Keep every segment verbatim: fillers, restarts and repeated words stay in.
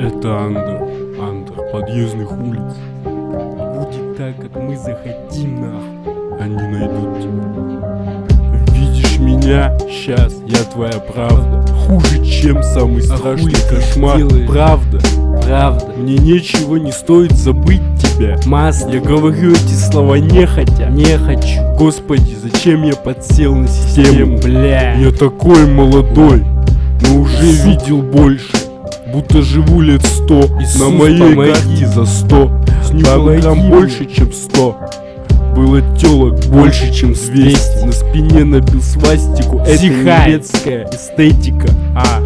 Это Андер, Андер подъездных улиц. Будет так, как мы захотим, нахуй. Они найдут тебя. Видишь меня? Сейчас я твоя правда. Хуже, чем самый страшный а кошмар. Правда, правда. Мне ничего не стоит забыть тебя. Маст, я говорю эти слова нехотя. Не хочу. Господи, зачем я подсел на систему? Бля. Я такой молодой, но уже Сука. видел больше. Будто живу лет сто. Иисус, на моей помоги. карте за сто. Снюхал грамм больше, чем сто. Было телок больше, чем двести. На спине набил свастику. Это немецкая эстетика. А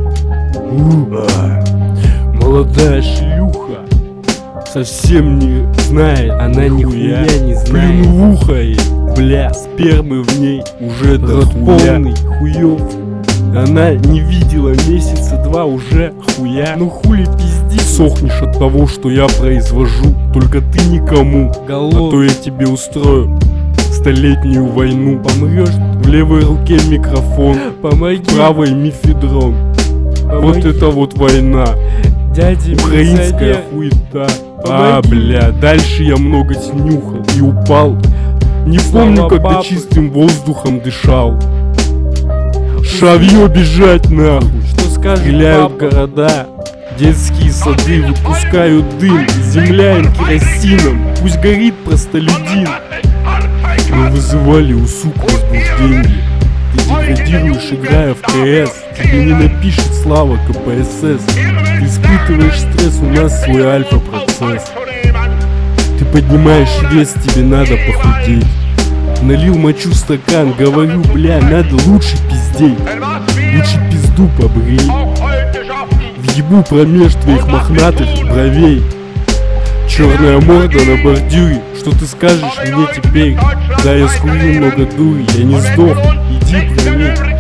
молодая шлюха совсем не знает. Она нихуя не знает. Плюну в ухо ей. Бля, спермы в ней уже до полный хуёв. Она не видела месяца два уже хуя. Ну хули пизди. Сохнешь от того, что я произвожу. Только ты никому. Голов. А то я тебе устрою столетнюю войну. Помрешь. В левой руке микрофон. Помоги. В правой мифедрон. Помоги. Вот это вот война. Дядя украинская хуета. А, бля, дальше я много снюхал и упал. Не Слава помню, когда папы. чистым воздухом дышал. Шавьё бежать нахуй. Что скажешь, стреляют папа? Города, детские сады выпускают дым. Земля им керосином, пусть горит простолюдин. Мы вызывали у сук возбуждение. Ты деградируешь, играя в КС. Тебе не напишет слава КПСС. Ты испытываешь стресс, у нас свой альфа-процесс. Ты поднимаешь вес, тебе надо похудеть. Налил мочу в стакан, говорю, бля, надо лучше пиздеть. Лучше пизду побрей. Въебу промеж твоих мохнатых бровей. Черная морда на бордюре. Что ты скажешь мне теперь? Да, я скурил много дури, я не сдох. Иди проверь.